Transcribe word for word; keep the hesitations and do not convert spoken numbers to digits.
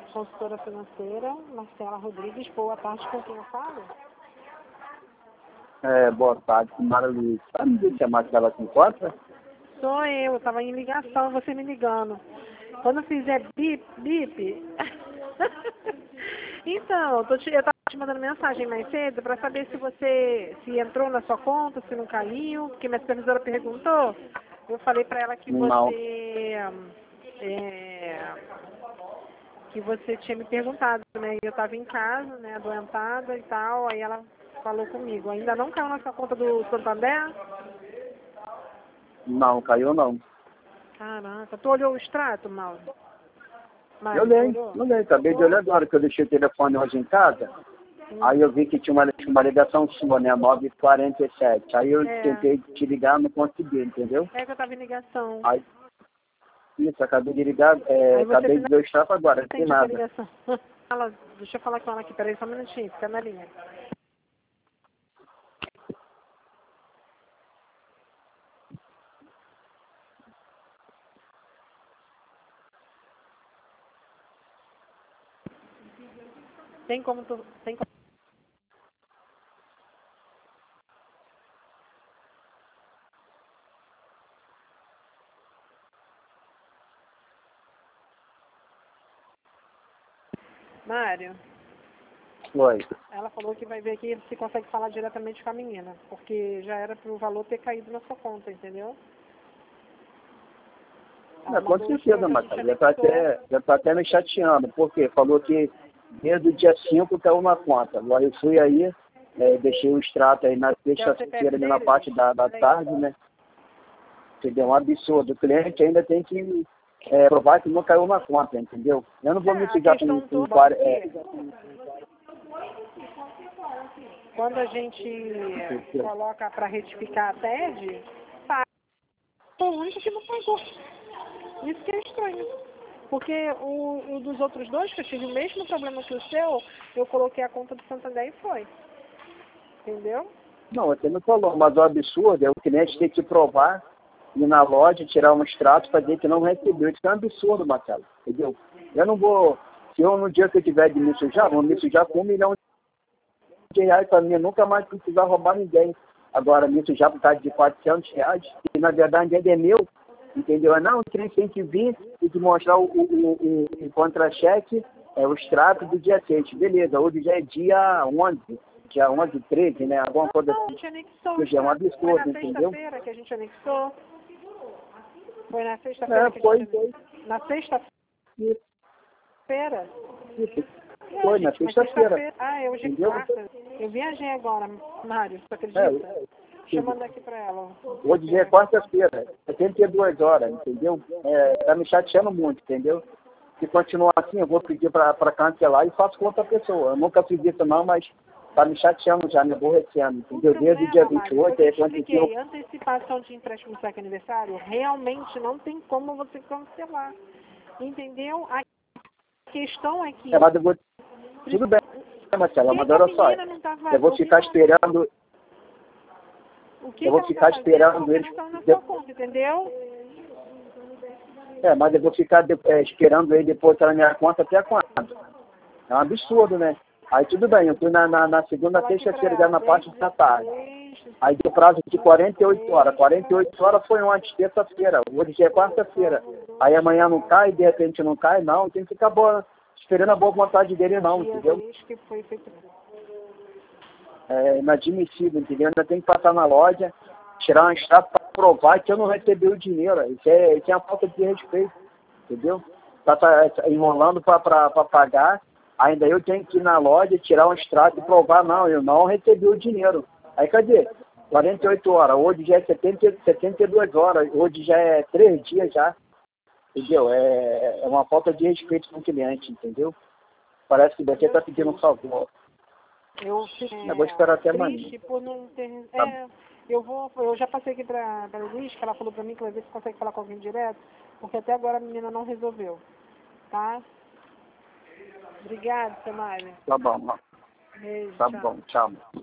consultora financeira, Marcela Rodrigues. Boa tarde, com quem eu falo? É, boa tarde, Mara Luiz. Sabe dizer se a Marcela se encontra? Sou eu, estava em ligação, você me ligando. Quando fizer bip, bip... Então, eu estava te mandando mensagem mais cedo para saber se você, se entrou na sua conta, se não caiu, porque minha supervisora perguntou. Eu falei para ela que Não. você... É, que você tinha me perguntado, né? Eu estava em casa, né, adoentada e tal, aí ela falou comigo. Ainda não caiu na sua conta do Santander? Não, caiu não. Caraca, tu olhou o extrato, Mauro? Eu olhei, eu olhei, acabei de olhar agora, que eu deixei o telefone hoje em casa, hum. Aí eu vi que tinha uma, uma ligação sua, né, nove e quarenta e sete, aí eu é. tentei te ligar, não consegui, entendeu? É que eu estava em ligação. Aí, isso, acabei de ligar, é, acabei de ver o extrato agora, não tem nada. Ligação. Fala, deixa eu falar com ela aqui, peraí só um minutinho, fica na linha. Tem como tu... Tem como... Mário. Oi. Ela falou que vai ver aqui se consegue falar diretamente com a menina, porque já era para o valor ter caído na sua conta, entendeu? É, com certeza, Marcelo. Já está até, já tá até me chateando, porque falou que desde o dia cinco caiu na conta. Agora eu fui aí, é, deixei o extrato aí na sexta-feira, na parte da, da tarde, né? Entendeu? Um absurdo. O cliente ainda tem que é, provar que não caiu na conta, entendeu? Eu não vou me ficar com, com é, quando a gente coloca para retificar a T E D, tá o único que não pagou. Isso que é estranho. Porque o, o dos outros dois, que eu tive o mesmo problema que o seu, eu coloquei a conta do Santander e foi. Entendeu? Não, você não falou, mas o absurdo é o cliente ter que provar, ir na loja, tirar um extrato para dizer que não recebeu. Isso é um absurdo, Marcelo. Entendeu? Eu não vou, se eu no dia que eu tiver de me sujar, vou me sujar com um milhão de reais para mim, nunca mais precisar roubar ninguém. Agora, me sujar por causa de quatrocentos reais, que na verdade ainda é meu, entendeu? Não, o cliente tem que vir e te mostrar o, o, o, o contra-cheque, é, o extrato do dia seis. Beleza, hoje já é dia onze. Dia onze, treze, né? Alguma coisa assim. Que é um absurdo, entendeu? Foi na sexta-feira que a gente anexou. Foi na sexta-feira é, que foi, a gente anexou. Na sexta-feira? Foi, na sexta-feira. Sexta ah, eu hoje é quarta. Eu viajei agora, Mário, você acredita? É, Deixa eu mandar aqui pra ela. Hoje já é quarta-feira, setenta e duas horas, entendeu? É, tá me chateando muito, entendeu? Se continuar assim, eu vou pedir para cancelar e faço com outra pessoa. Eu nunca fiz isso não, mas tá me chateando já, me aborrecendo, entendeu? Problema, Desde o dia vinte e oito, aí aconteceu. Antecipação de empréstimo do seu aniversário, realmente não tem como você cancelar. Entendeu? A questão é que... É, mas eu vou... Tudo bem, Marcela, mas olha só, eu vou ficar esperando... O que eu vou que ficar tá esperando eles... não na sua conta, entendeu? É, mas eu vou ficar de, é, esperando ele depositar na minha conta até quando? É um absurdo, né? Aí tudo bem, eu fui na, na, na segunda, sexta-feira, já na parte da tarde. Aí deu prazo de quarenta e oito horas. quarenta e oito horas foi ontem, terça-feira. Hoje já é quarta-feira. Aí amanhã não cai, de repente não cai, não. Tem que ficar boa, esperando a boa vontade dele, não, entendeu? É inadmissível, entendeu? Ainda tem que passar na loja, tirar um extrato para provar que eu não recebi o dinheiro. Isso é, isso é uma falta de respeito, entendeu? Tá, tá enrolando para pagar. Ainda eu tenho que ir na loja, tirar um extrato e provar, não, eu não recebi o dinheiro. Aí cadê? quarenta e oito horas, hoje já é setenta, setenta e duas horas, hoje já é três dias já, entendeu? É, é uma falta de respeito com o cliente, entendeu? Parece que você está pedindo um favor. Eu, é, eu vou esperar até amanhã. Por não ter, tá. é, eu, vou, eu já passei aqui para a Luiz, que ela falou para mim que vai ver se consegue falar com alguém direto, porque até agora a menina não resolveu, tá? Obrigada, Samara. Tá bom. Beijo, tá tchau. bom, tchau.